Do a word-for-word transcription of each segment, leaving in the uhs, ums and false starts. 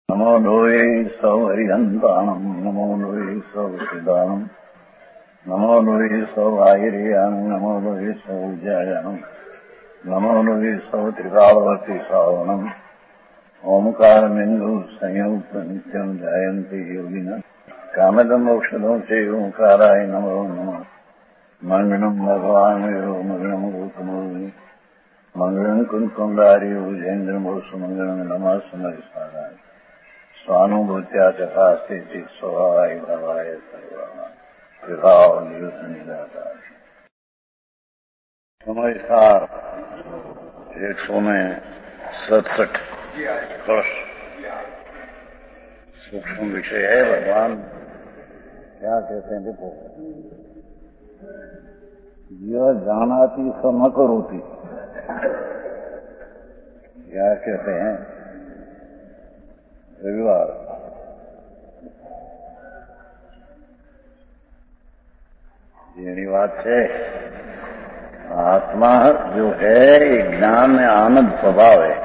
नमो लोये सौहरिहन्ताणम् नमो लोये सौहृदानम् नमो लोये सौभागिर्यानम् नमो लोये सौजायानम् नमो लोये सौत्रिकावती सावनम् ओंकारमिन्दु संयुक्त नित्यम् जायन्ति योगिनः कामदम् मोक्षदम् च ओंकाराय नमो नमः मङ्गलम् भगवान् वीरो मङ्गलम् रूपमोहि मङ्गलम् कुन्कुण्डारि भुजेन्द्रमोसु मङ्गलम् नमः समरिसाराय स्वानुभूत्या चकास्ते स्वभावाय भवाय सर्वा विभाव नियुद्ध निराकार समय सार एक सौ में सड़सठ कलश सूक्ष्म विषय है। भगवान क्या कहते हैं? देखो, यह जानाति स न करोति, क्या कहते हैं? रविवार જેની વાત છે, आत्मा जो है ये ज्ञान में आनंद स्वभाव है।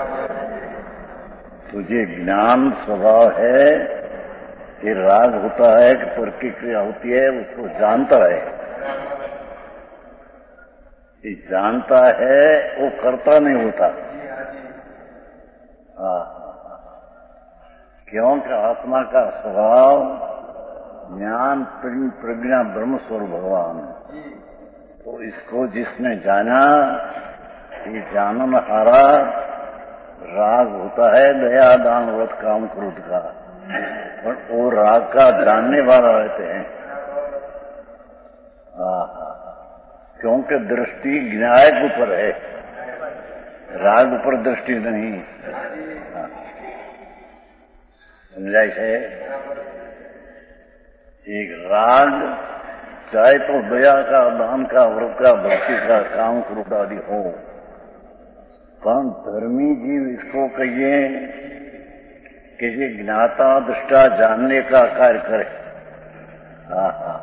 तो ये ज्ञान स्वभाव है, ये राग होता है कि प्रतिक्रिया होती है, उसको जानता है। ये जानता है, वो करता नहीं होता। हाँ, क्योंकि आत्मा का स्वभाव ज्ञान प्रज्ञा ब्रह्म स्वरूप भगवान। तो इसको जिसने जाना, ये जानन हारा राग होता है दया दान व्रत काम क्रोध का, और वो राग का जानने वाला रहते हैं। क्योंकि दृष्टि ज्ञायक ऊपर है, राग ऊपर दृष्टि नहीं। समझाई है? एक राग चाहे तो दया का, दान का, व्रत का, भक्ति का, काम क्रोध आदि हो, पर धर्मी जीव इसको कहिए किसी ज्ञाता दृष्टा जानने का कार्य करे। हा हा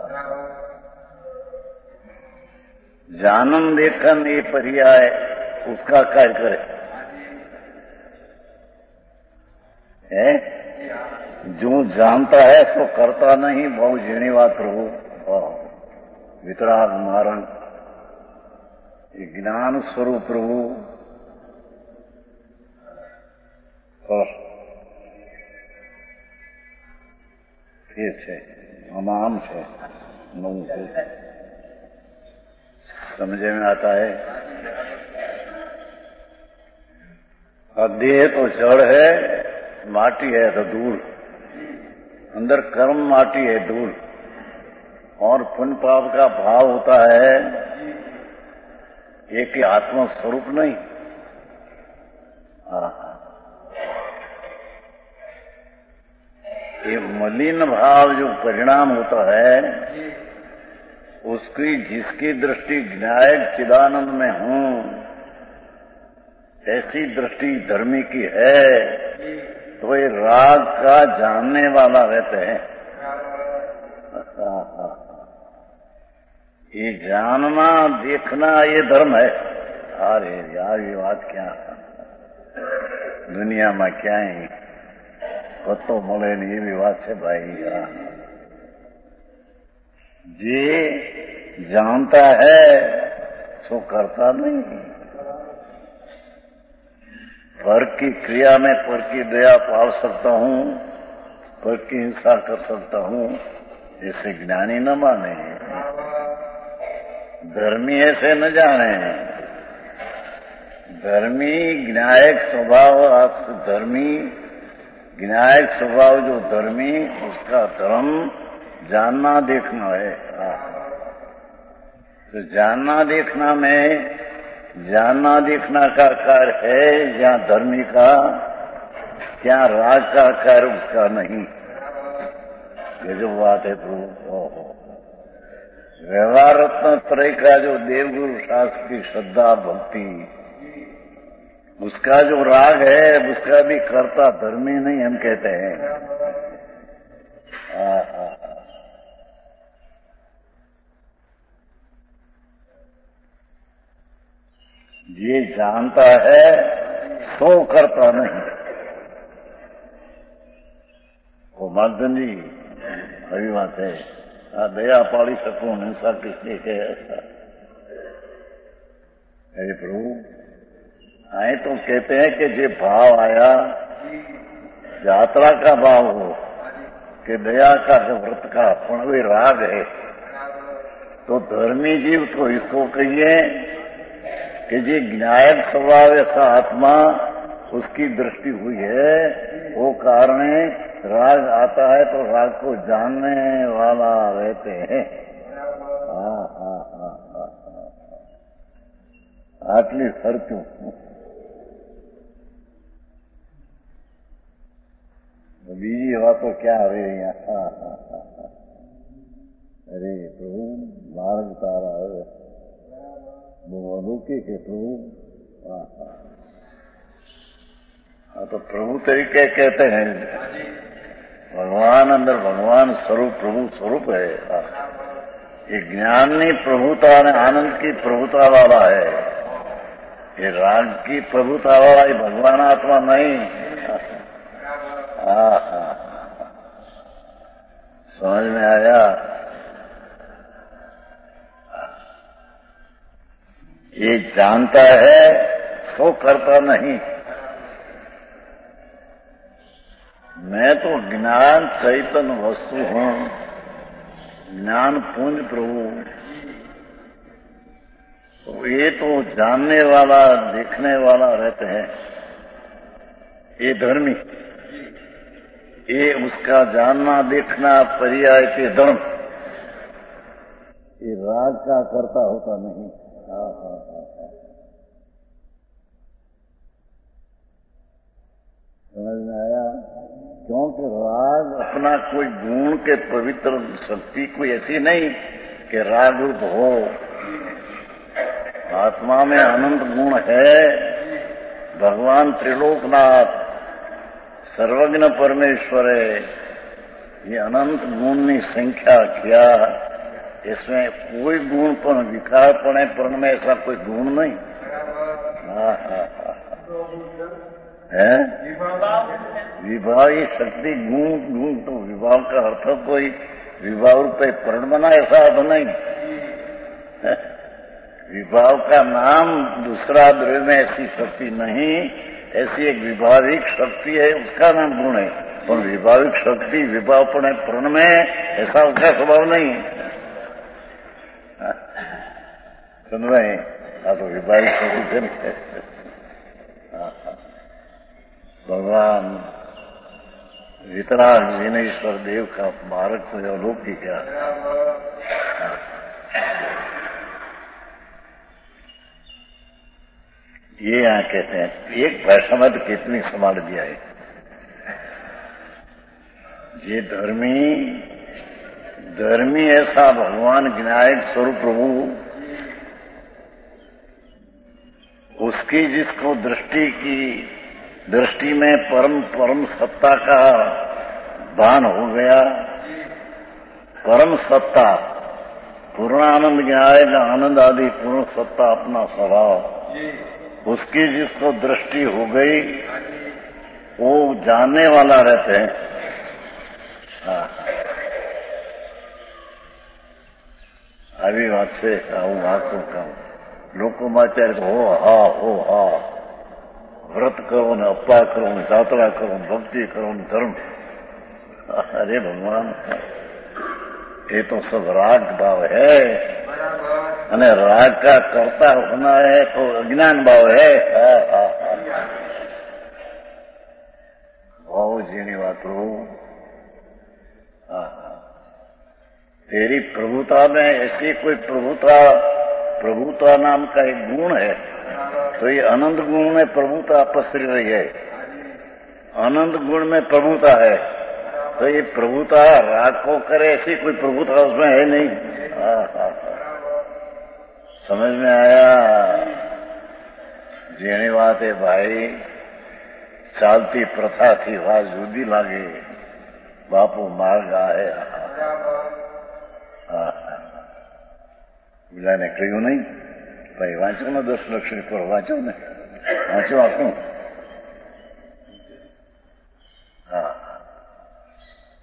जानन देखन ये पर्याय उसका कार्य करे है। जो जानता है सो करता नहीं, बहु जीणीवा प्रभु वितराग मारण। ज्ञान स्वरूप प्रभु ये છે अमान છે नौ समझे में आता है। देह तो जड़ है, माटी है तो धूल, अंदर कर्म माटी है धूल, और पुण्य पाप का भाव होता है एक ही आत्मा स्वरूप नहीं। ये मलिन भाव जो परिणाम होता है, उसकी जिसकी दृष्टि ज्ञायक चिदानंद में हूं, ऐसी दृष्टि धर्मी की है, तो ये राग का जानने वाला रहते हैं। ये जानना देखना ये धर्म है। अरे यार ये बात क्या दुनिया में क्या है, पत्तो मोले नहीं, ये भी बात है भाई। जे जानता है सो करता नहीं। पर की क्रिया में पर की दया पाल सकता हूं, पर की हिंसा कर सकता हूं, ऐसे ज्ञानी न माने, धर्मी ऐसे न जाने। धर्मी ज्ञायक स्वभाव, धर्मी ज्ञायक स्वभाव जो धर्मी, उसका धर्म जानना देखना है। तो जानना देखना में जानना देखना का कार्य है, या धर्मी का, क्या राग का कार्य उसका नहीं। ये जो बात है प्रभु, व्यवहार रत्न त्रय का जो देवगुरु शास्त्र की श्रद्धा भक्ति, उसका जो राग है, उसका भी कर्ता धर्मी नहीं हम कहते हैं। आ, आ, ये जानता है सो करता नहीं। कुमारचंद जी अभी बात है आ दया पाली सकूं हिंसा किसने है ऐसा। अरे प्रभु आए तो कहते हैं कि जो भाव आया यात्रा का भाव हो कि दया का जो व्रत का पण वे राग है तो धर्मी जीव तो इसको कहिए कि जी ज्ञायक स्वभाव ऐसा आत्मा उसकी दृष्टि हुई है वो कारण राग आता है तो राग को जानने वाला रहते हैं। हाँ हाँ हाँ हाँ आटली खर्चू बीजी बातों क्या हो रही है। हाँ हाँ हाँ हाँ अरे प्रभु मार्ग तारा है लौकिक के प्रभु। हाँ हाँ हाँ तो प्रभु तरीके कहते हैं भगवान अंदर भगवान स्वरूप प्रभु स्वरूप है। ये ज्ञानी प्रभुता ने आनंद की प्रभुता वाला है ये राग की प्रभुता वाला ये भगवान आत्मा नहीं। हाँ हाँ समझ में आया। ये जानता है सो करता नहीं। मैं तो ज्ञान चैतन्य वस्तु हूं ज्ञान पुंज प्रभु तो ये तो जानने वाला देखने वाला रहते हैं ये धर्मी ये उसका जानना देखना पर्याय के धर्म ये राग का करता होता नहीं। हाँ हाँ हाँ हाँ समझ में आया। क्योंकि राग अपना कोई गुण के पवित्र शक्ति कोई ऐसी नहीं कि राग रूप हो। आत्मा में अनंत गुण है। भगवान त्रिलोकनाथ सर्वज्ञ परमेश्वर है ये अनंत गुण की संख्या किया इसमें कोई गुण पर विकार पड़े पण में ऐसा कोई गुण नहीं। हाँ हाँ हाँ है विभाव ये शक्ति गुण गुण तो विभाव का अर्थ कोई विभाव रूपये पर्ण बना ऐसा अर्थ नहीं। विभाव का नाम दूसरा द्रव्य में ऐसी शक्ति नहीं ऐसी एक विभाविक शक्ति है उसका नाम गुण है पर विभाविक शक्ति विभाव पड़े पर्ण में ऐसा उसका स्वभाव नहीं है। सुन रहे हैं तो विभाविक शक्ति से नहीं। भगवान वितराग जिनेश्वर देव का मार्ग को अलौकिक क्या ये यहां कहते हैं एक भाषा में तो कितनी संभाल दिया है। ये धर्मी धर्मी ऐसा भगवान विनायक स्वरूप प्रभु उसकी जिसको दृष्टि की दृष्टि में परम परम सत्ता का भान हो गया। परम सत्ता पूर्णानंद ज्ञान आनंद आदि पूर्ण सत्ता अपना स्वभाव उसकी जिसको दृष्टि हो गई वो जानने वाला रहते हैं। हाँ अभी बात से कहूँ आपको कहूँ लोको माचार हो हा हो हा व्रत करो न अपा करो न यात्रा करो भक्ति करो न धर्म। अरे भगवान ये तो सब राग भाव है અને રાગ का करता होना है तो अज्ञान भाव है। भाव जीनी बात प्रभु तेरी प्रभुता में ऐसी कोई प्रभुता प्रभुता नाम का एक गुण है तो ये अनंत गुण में प्रभुता पसरी रही है। अनंत गुण में प्रभुता है तो ये प्रभुता राग को करे ऐसी कोई प्रभुता उसमें है नहीं। हाँ हाँ समझ में आया। जेनी बात है भाई चालती प्रथा थी वहां जुदी लागे बापू मार्ग आए। बिला ने कहू नहीं भाई वांचो ने दस लक्ष रुपये वांचो ने वांचो आपू। हाँ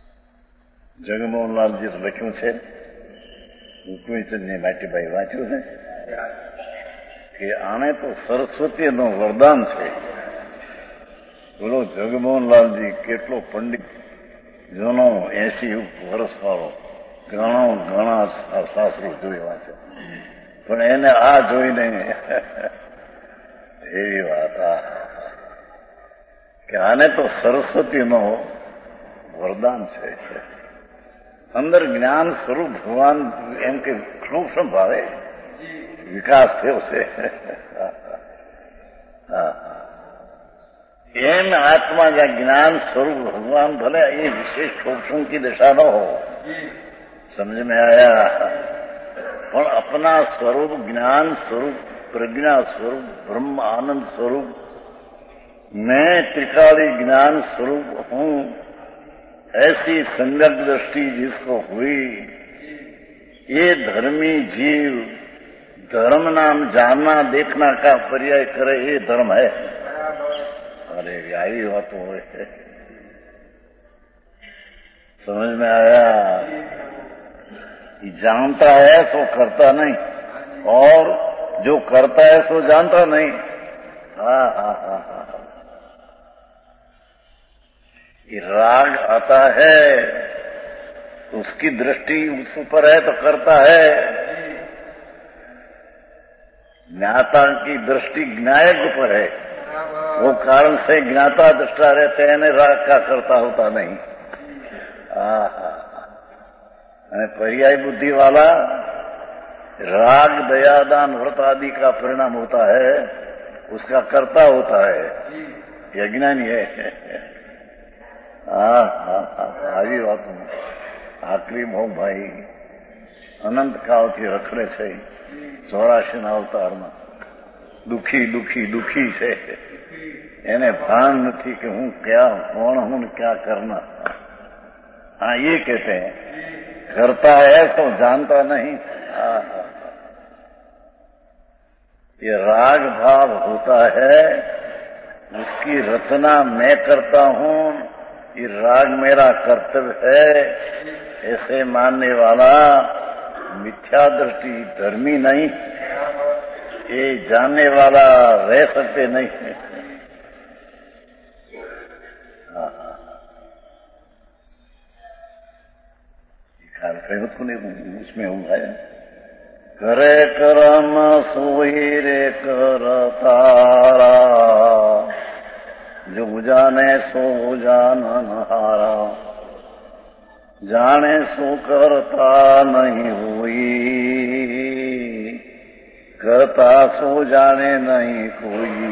જગમોહનલાલજી લખ્યું છે, રૂકમણીચંદની માટીભાઈ વાંચ્યું છે કે આને તો સરસ્વતીનું વરદાન છે. બોલો જગમોહનલાલજી કેટલો પંડિત, જૂનો એસી વર્ષ વાળો, ઘણા ઘણા શાસ્ત્રો જોયા છે, પણ એને આ જોઈને એવી વાત આ કે આને તો સરસ્વતીનો વરદાન છે. અંદર જ્ઞાન સ્વરૂપ ભગવાન એમ કે સૂક્ષ્મ ભાવે વિકાસ થયો છે. એમ आत्मा का ज्ञान स्वरूप भगवान भले ये विशेष सूक्ष्म की दशा न हो, समझ में आया, पर अपना स्वरूप ज्ञान स्वरूप प्रज्ञा स्वरूप ब्रह्म आनंद स्वरूप मैं त्रिकाली ज्ञान स्वरूप हूं, ऐसी संगत दृष्टि जिसको हुई, ये धर्मी जीव धर्म नाम जानना देखना का पर्याय करे, ये धर्म है. अरे यही बात हो, समझ में आया. जानता है सो करता नहीं, और जो करता है सो जानता नहीं. हाँ हाँ हाँ हाँ ये राग आता है, उसकी दृष्टि उस ऊपर है तो करता है. ज्ञाता की दृष्टि ज्ञायक ऊपर है, वो कारण से ज्ञाता दृष्टा रहते हैं, राग का करता होता नहीं. हाँ, पर्याय बुद्धि वाला राग दयादान व्रत आदि का परिणाम होता है, उसका कर्ता होता है, यज्ञानी है. હા હા હા આવી વાત આકરી મોહભાઈ અનંત કાળથી રખડે છે ચોરાશીના અવતારમાં, દુઃખી દુઃખી દુઃખી છે, એને ભાન નથી કે હું ક્યાં કોણ હું ને क्या करना. हाँ ये कहते हैं करता है तो जानता नहीं. ये राग भाव होता है, उसकी रचना मैं करता हूं, ये राग मेरा कर्तव्य है, ऐसे मानने वाला मिथ्या दृष्टि धर्मी नहीं, ये जानने वाला रह सकते नहीं. ख्याल कहीं को नहीं उसमें हुआ है. करे कर्म सोई रे कर तारा, जो जाने सो जानन हारा, जाने सो करता नहीं हुई, करता सो जाने नहीं कोई.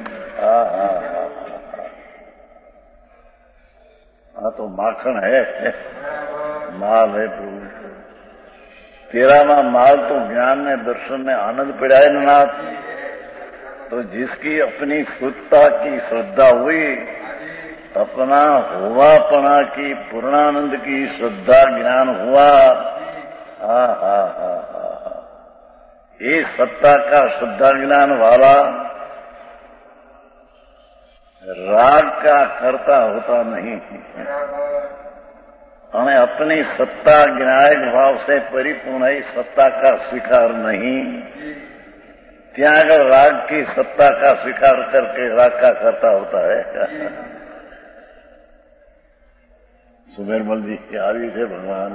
हाँ तो माखन है, माल है प्रभु. तेरा में माल तो ज्ञान ने दर्शन ने आनंद पिड़ाए नाथ. तो जिसकी अपनी शुद्धता की श्रद्धा हुई, अपना हुआपना की पूर्णानंद की श्रद्धा ज्ञान हुआ, हा हा हा हा ये सत्ता का श्रद्धा ज्ञान वाला राग का कर्ता होता नहीं, हमें अपनी सत्ता ज्ञायक भाव से परिपूर्ण है, सत्ता का स्वीकार नहीं. ત્યાં આગળ राग की सत्ता का स्वीकार करके राग का करता होता है. सुमेरमल जी की આવી છે ભગવાન.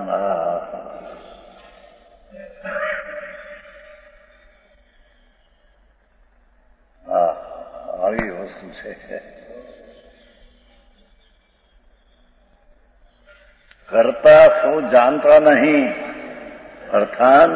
હા આવી વસ્તુ છે. करता सो जानता नहीं, अर्थात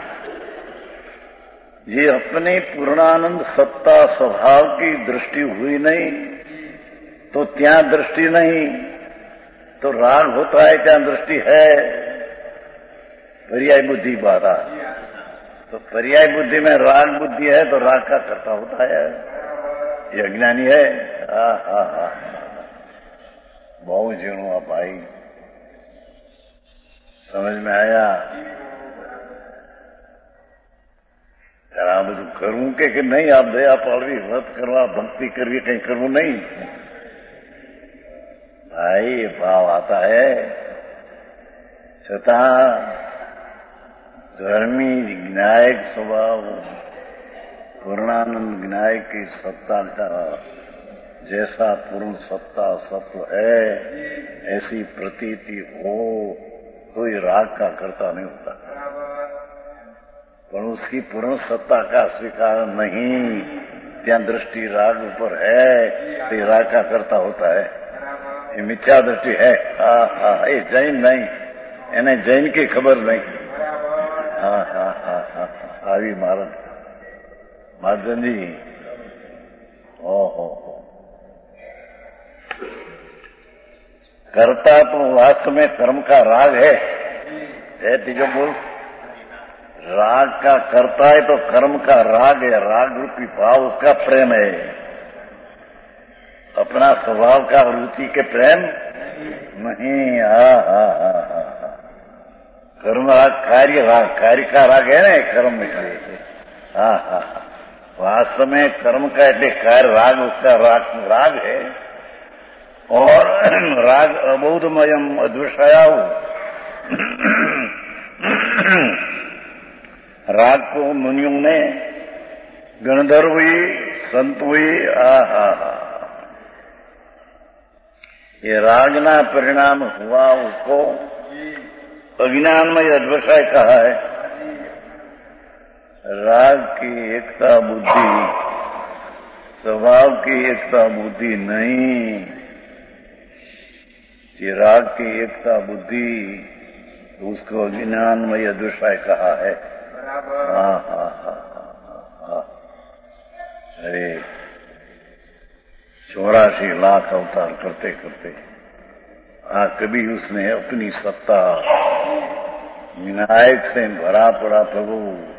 ये अपनी पूर्णानंद सत्ता स्वभाव की दृष्टि हुई नहीं, तो त्या दृष्टि नहीं, तो राग होता है, त्या दृष्टि है. पर्याय बुद्धि बाधा, तो पर्याय बुद्धि में राग बुद्धि है तो राग का कर्ता होता है, ये अज्ञानी है. हा हा हा बहुत जीणो आप भाई, समझ में आया. आ બધું કરવું કે નહીં, આ દયા પાડવી, વ્રત કરવા, ભક્તિ કરવી, કઈ કરવું નહીં भाई. भाव आता है छતાં धर्मी ज्ञायक स्वभाव पूर्णानंद ज्ञायक की सत्ता का जैसा पूर्ण सत्ता सत्व है ऐसी प्रतीति हो कोई राग का कर्ता नहीं होता, पर उसकी पूर्ण सत्ता का स्वीकार नहीं, त्या दृष्टि राग ऊपर है तो राग का कर्ता होता है। ये मिथ्या दृष्टि है। हा हा ये जैन नहीं, એને જૈન की खबर नहीं। हाँ हाँ हाँ हाँ આવી महाराज महाजन जी ओ हो हो करता तो वास्तव में कर्म का राग है, है तीजो बोल। राग का करता है तो कर्म का राग है, राग रूपी भाव उसका प्रेम है, अपना स्वभाव का रुचि के प्रेम नहीं। हा हा हा हा कर्म राग कार्य राग, कार्य का राग है ना कर्म में। हा हा वास्तव में कर्म का એટલે कार्य राग उसका राग राग है। और राग अबोधमयम अद्विषयाऊ, राग को मुनियों ने गणधर्व हुई संत हुई। आ हा हा ये रागना परिणाम हुआ उसको अज्ञानमय अद्वसाय कहा है। राग की एकता बुद्धि, स्वभाव की एकता बुद्धि नहीं, कि राग की एकता बुद्धि उसको अज्ञानमय अद्वसाय कहा है। हाँ हाँ हाँ हाँ अरे चौरासी लाख अवतार करते करते हाँ कभी उसने अपनी सत्ता विनायक से भरा पड़ा प्रभु।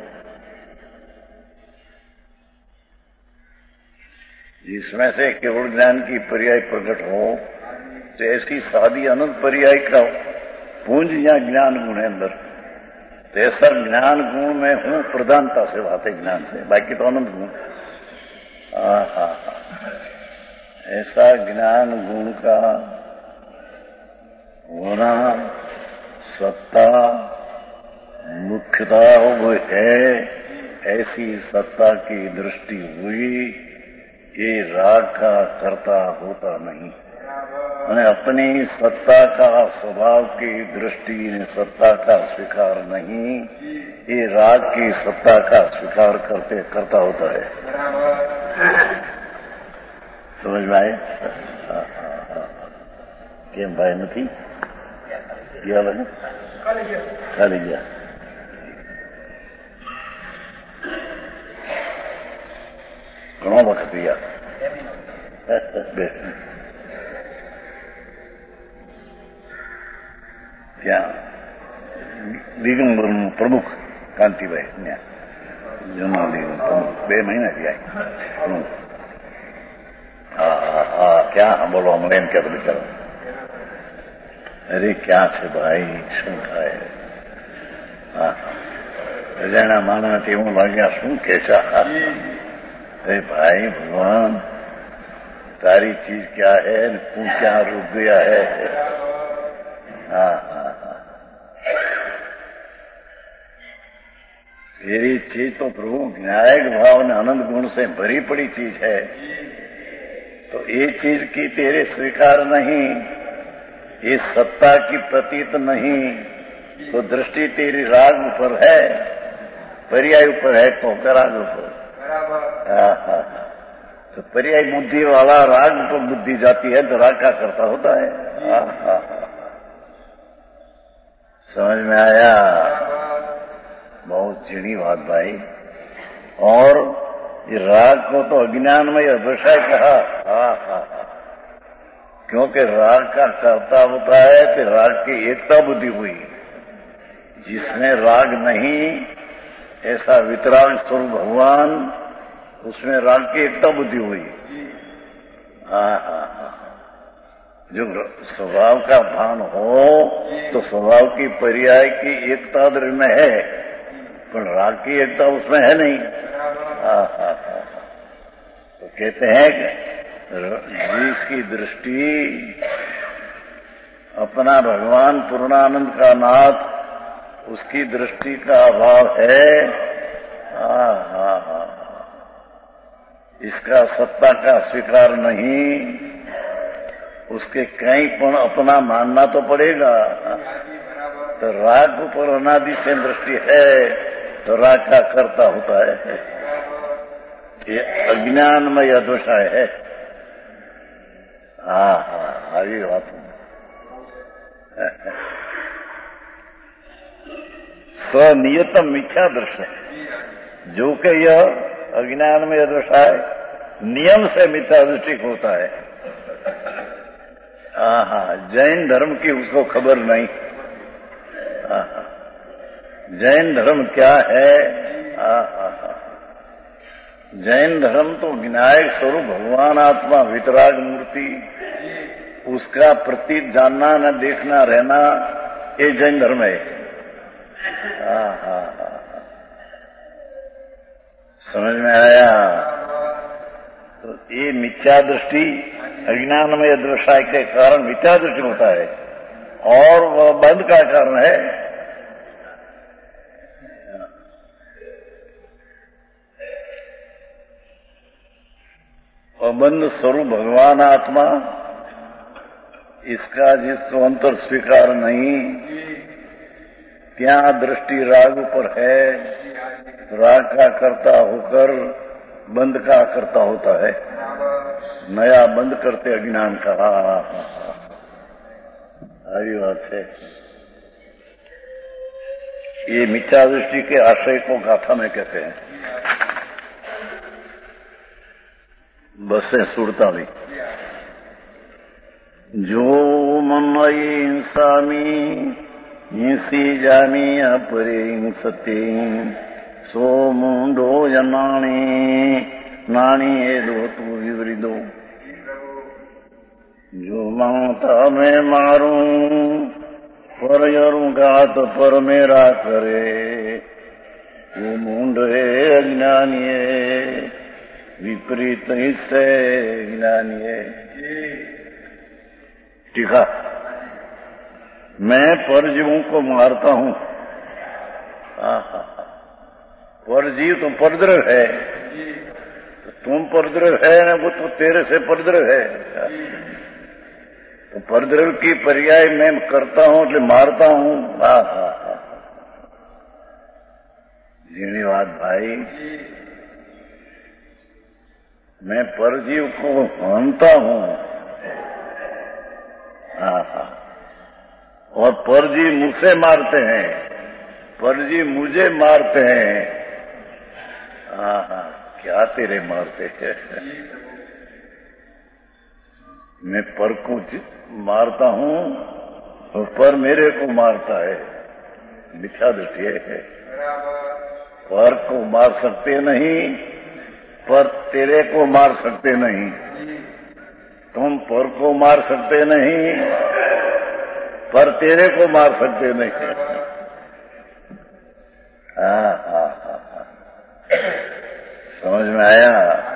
जिसमें से केवल ज्ञान की पर्याय प्रकट हो तो ऐसी सादी अनंत पर्याय का पूंज या ज्ञान गुण है अंदर, तो ऐसा ज्ञान गुण में हूं प्रधानता से बात है ज्ञान से, बाकी तो अनंत गुण। हाँ हाँ ऐसा ज्ञान गुण का होना सत्ता मुख्यता वो है, ऐसी सत्ता की दृष्टि हुई, ये राग का कर्ता होता नहीं। मैंने अपनी सत्ता का स्वभाव की दृष्टि ने सत्ता का स्वीकार नहीं, ये राग की सत्ता का स्वीकार करते करता होता है। समझ में आए? केम भाई नहीं किया बने खाली गया घणो वक्त दिया ત્યાં દિગંબર પ્રમુખ કાંતિભાઈ જૂના દિગંબર પ્રમુખ બે મહિના થયા। હા હા હા ક્યાં સાંભળવા મળે એમ કહેતો બિચારો। અરે ક્યાં છે ભાઈ શું થાય? હા અજાણ્યા માણસ એવું લાગ્યા શું કે છે? अरे भाई भगवान तारी चीज क्या है, तू क्या रुक गया है? हाँ हाँ हाँ तेरी चीज तो प्रभु न्यायिक भाव ने आनंद गुण से भरी पड़ी चीज है, तो ये चीज की तेरे स्वीकार नहीं, ये सत्ता की प्रतीत नहीं, तो दृष्टि तेरी राग ऊपर है, पर्याय ऊपर है, तो राग ऊपर। हाँ हाँ तो पर्याय बुद्धि वाला राग पर बुद्धि जाती है तो राग का करता होता है। हाँ हाँ समझ में आया? बहुत झीणी बात भाई। और ये राग को तो अज्ञानमय अद्वसाय कहा। हाँ हाँ हाँ क्योंकि राग का कर्ता होता है तो राग की एकता बुद्धि हुई, जिसमें राग नहीं ऐसा वितराग स्वरूप भगवान, उसमें राग की एकता बुद्धि हुई। हाँ हाँ हाँ जो स्वभाव का भान हो तो स्वभाव की पर्याय की एकता दृढ़ में है, पर राग की एकता उसमें है नहीं। हाँ हाँ हाँ तो कहते हैं कि जिसकी दृष्टि अपना भगवान पूर्णानंद का नाथ, उसकी दृष्टि का अभाव है। हा हा हा इसका सत्ता का स्वीकार नहीं, उसके कहीं पण अपना मानना तो पड़ेगा। तो राग ऊपर अनादि से दृष्टि है तो राग का कर्ता होता है। ये अज्ञानमय दोषाय है। हा हा हरी बात। स्वनियतम मिथ्या दृश्य, जो कि यह अज्ञान में दोषाय नियम से मिथ्या दृष्टि होता है। आहा जैन धर्म की उसको खबर नहीं। आहा जैन धर्म क्या है? आहा जैन धर्म तो विनायक स्वरूप भगवान आत्मा वितराग मूर्ति, उसका प्रतीक जानना न देखना रहना, ये जैन धर्म है। आहा समझ में आया? तो ये मिथ्या दृष्टि अज्ञानमय दृष्टि के कारण मिथ्या दृष्टि होता है, और वह बंध का कारण है। अबंध स्वरूप भगवान आत्मा, इसका जिसको अंतर स्वीकार नहीं, क्या दृष्टि राग पर है, राग का कर्ता होकर बंद का कर्ता होता है। नया बंद करते अज्ञान का। हरी बात है। ये मिथ्या दृष्टि के आशय को गाथा में कहते हैं। बसे सुरता भी जो ममयी हिंसामी हिंसी जामी अपरे हिंसते सो मुंडो जनाणी नानी ए दो तू विवरिदो। जो माता मैं मारूं पर यरूंगा तो पर मेरा करे, वो मुंड है अज्ञानी है विपरीत हिस्से ज्ञानी है। टीका, मैं परजीवों को मारता हूं। परजीव तो परद्रव है, तो तुम परद्रव है ना, वो तो तेरे से परद्रव है। तो परद्रव की पर्याय मैं करता हूं इसलिए मारता हूं। हा हा हा जीणी बात भाई। मैं परजीव को मानता हूं। हा हा और परजीव मुझसे मारते हैं, परजीव मुझे मारते हैं। हाँ हाँ क्या तेरे मारते हैं? मैं पर को मारता हूं और पर मेरे को मारता है। मिथ्या दृष्टि है। पर को मार सकते नहीं, पर तेरे को मार सकते नहीं। तुम पर को मार सकते नहीं, पर तेरे को मार सकते नहीं। हाँ हाँ हाँ हाँ समझ में आया?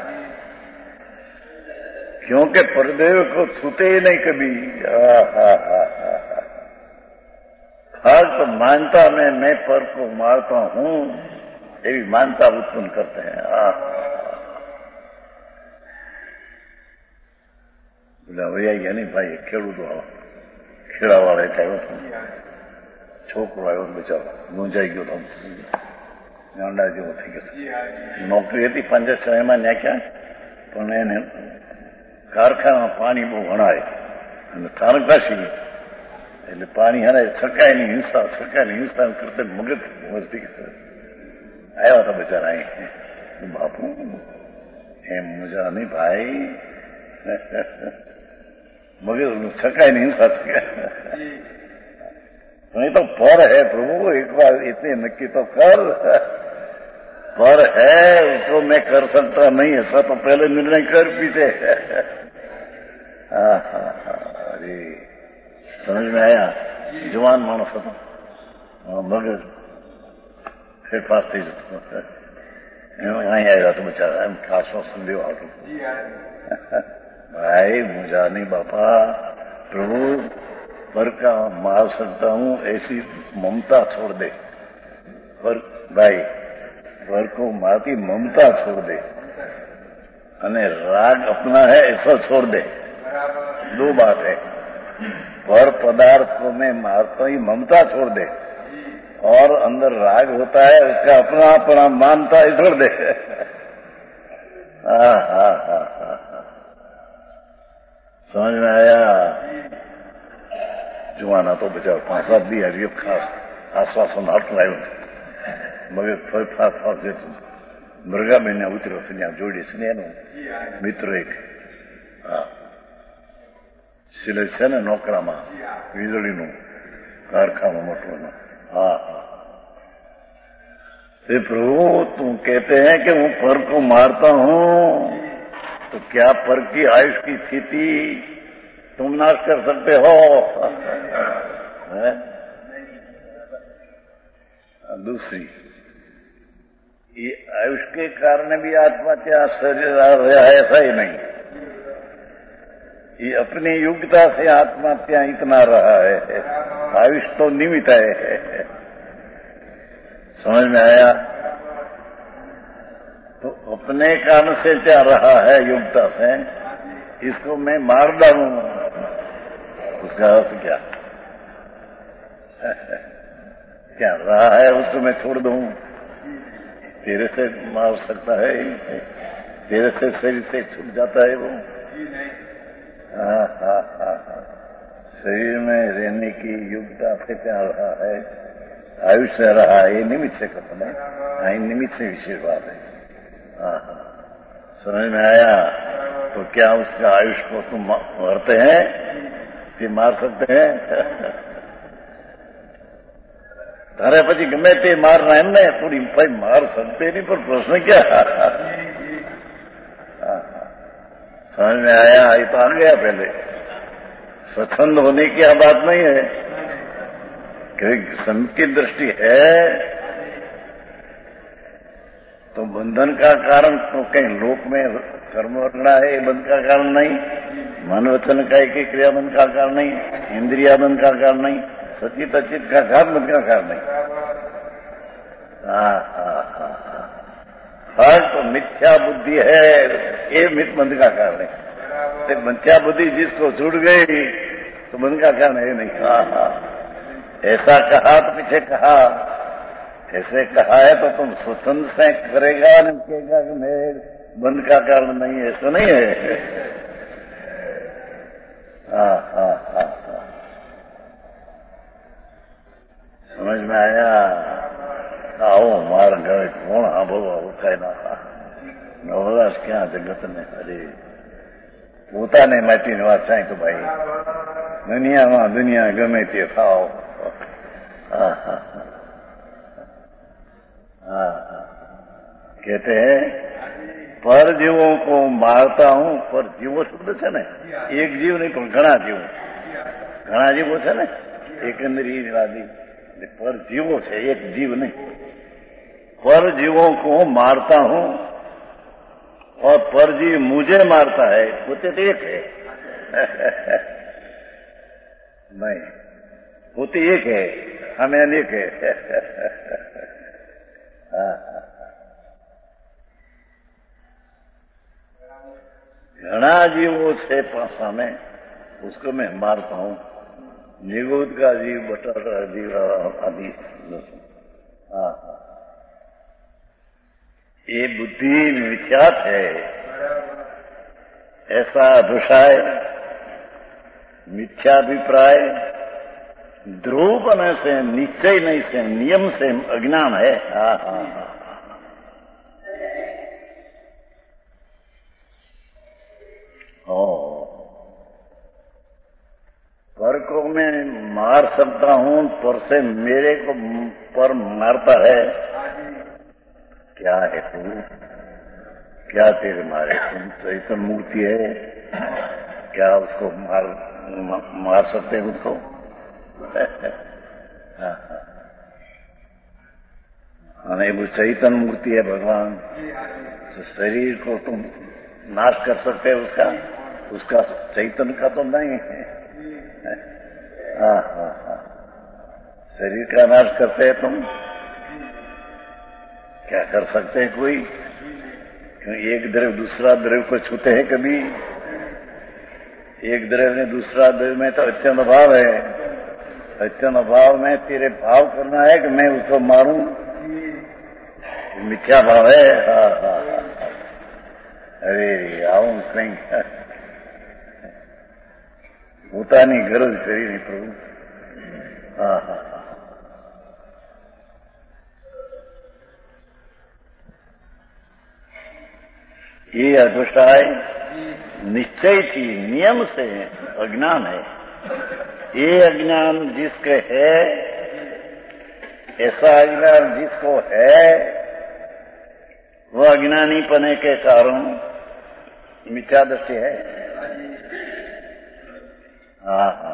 क्योंकि परदेव को छूते ही नहीं कभी। हाँ हाँ हाँ हाँ हर तो मानता मैं मैं पर को मारता हूं, ये भी मानता उत्पन्न करते हैं। हाँ भैया या नहीं भाई, खेडूतो खेड़ावाड़ा एक આવ્યો હતો, છોકરો આવ્યો બિચારો મૂંઝાઈ ગયો હતો, ગાંડા જેવો થઈ ગયો. નોકરી હતી પાંચ છ એમાં નાખ્યા, પણ એને કારખાનામાં પાણી બહુ વણાય અને તારકાશી એટલે પાણી હરાય છકાયની હિંસા છકાયની હિંસા કરતા મગજ મસ્તી આવ્યા હતા બિચારા. અહીં બાપુ એમ મજા નહીં ભાઈ, मगर छकाई नहीं सकता। नहीं तो पर है प्रभु, एक बार इतने नक्की तो कर। पर है उसको मैं कर सकता नहीं, ऐसा तो पहले निर्णय कर पीछे। हाँ हाँ हाँ अरे समझ में आया? जवान मानस હતો, મગજ ફેરફાર થઈ જતો. અહીં આવ્યા તો બચારા એમ આશ્વાસન દેવા હતું. भाई मुझा नहीं बापा, प्रभु पर का मार सकता हूं ऐसी ममता छोड़ दे। पर भाई पर को मारती ममता छोड़ दे अने राग अपना है ऐसा छोड़ दे। दो बात है, पर पदार्थों में मारता ही ममता छोड़ दे और अंदर राग होता है उसका अपना अपना मानता ही छोड़ दे। हा हा हा हा समझ में आया? जुआना तो बचाओ पांच सात दी हरियो खास आश्वासन अपाયું मगर फर फार फार जेतुं મૃગાબેનને ઉતરો ત્યાં જોડીશ ને એનો મિત્ર એક હા સિલે છે ને નોકરામાં વીજળીનું કારખાનું મોટું हाँ प्रभु तुम कहते हैं कि मैं पर को मारता हूँ तो क्या पर की आयुष की स्थिति तुम नाश कर सकते हो? दूसरी, ये आयुष के कारण भी आत्महत्या शरीर रहा है ऐसा ही नहीं, ये अपनी योग्यता से आत्महत्या इतना रहा है, आयुष तो निमित्त है। समझ में आया? तो अपने कारण से क्या रहा है योग्यता से, इसको मैं मार डालूं, उसका अर्थ क्या क्या रहा है उसको मैं छोड़ दूं? तेरे से मार सकता है, तेरे से शरीर से छूट जाता है वो। हाँ हाँ हाँ हाँ शरीर में रहने की योग्यता से क्या रहा है, आयुष्य रहा है, ये निमित्त से कथन है, हाँ निमित्त से विशेष बात है। हाँ हाँ समझ में आया? तो क्या उसका आयुष को तुम मारते हैं कि मार सकते हैं? तारे पची गमे ते मारना है ने पूरी भाई मार सकते नहीं, पर प्रश्न क्या? समझ में आया? ये तो आ गया पहले। स्वच्छंद होने की यह बात नहीं है कि संत की दृष्टि है तो बंधन का कारण तो कहीं लोक में कर्म करना है, बंध का कारण नहीं, मन वचन का एक क्रिया बंध का कारण नहीं, इंद्रिया बंध का कारण नहीं, सचित अचित का कारण बंध का कारण नहीं। हाँ हाँ हाँ हाँ हर तो मिथ्या बुद्धि है, ये मिथ बंध का कारण है। तो मिथ्या बुद्धि जिसको छूट गई तो बंध का कारण है नहीं। हाँ हाँ ऐसा कहा तो पीछे कहा, ऐसे कहा है तो तुम स्वतंत्र से करेगा नहीं कहेगा कि मैं बंध का कारण नहीं है, ऐसा नहीं है। हाँ हाँ हाँ हाँ समझ में आया? आओ मार घर कौन हाँ बोलो कहना नवराश क्या जगत ने अरे પોતાને માટીની વાત સાંઈ તો ભાઈ દુનિયામાં દુનિયા ગમે તે થાવ। हाँ हाँ हाँ कहते हैं पर जीवों को मारता हूं, पर जीवो शब्द है ना, एक जीव नहीं पर घना जीव, घना जीवो है ना, एकंदरी आदि पर जीवो है, एक जीव नहीं। पर जीवों को मारता हूं और पर जीव मुझे मारता है, होते तो एक है नहीं, होते एक है, हमें अनेक है। घना जीवों से पासा में उसको मैं मारता हूं, निगोद का जीव, बटाटा जीव आदि। हाँ ये बुद्धि मिथ्यात है ऐसा अभिप्राय, मिथ्याभिप्राय ध्रुवपने से, निश्चय नहीं से, नियम से अज्ञान है। हाँ हाँ हाँ पर को मैं मार सकता हूं, पर से मेरे को पर मारता है। क्या है तू, क्या तेरे मारे, तुम चैतन्य मूर्ति है, क्या उसको मार मार सकते हैं उसको? हाँ वो चैतन्य मूर्ति है भगवान, तो शरीर को तुम नाश कर सकते हैं उसका, उसका चैतन्य का तो नहीं है। हाँ हाँ हाँ, शरीर का नाश करते हैं तुम, क्या कर सकते हैं कोई? क्यों एक द्रव्य दूसरा द्रव्य को छूते हैं कभी? एक द्रव्य ने दूसरा द्रव्य में तो अत्यंत भाव है, अत्यंत भाव में तेरे भाव करना है कि मैं उसको मारूं, मिथ्या भाव है। हाँ हाँ हाँ, अरे आऊं कहीं પોતાની ગરજ કરીને પ્રભુ। હા હા હા, ये अदृष्टाय निश्चय थी, नियम से अज्ञान है। ये अज्ञान जिसके है, ऐसा अज्ञान जिसको है, वह अज्ञानी पने के कारण मिथ्या दृष्टि है। हाँ हाँ,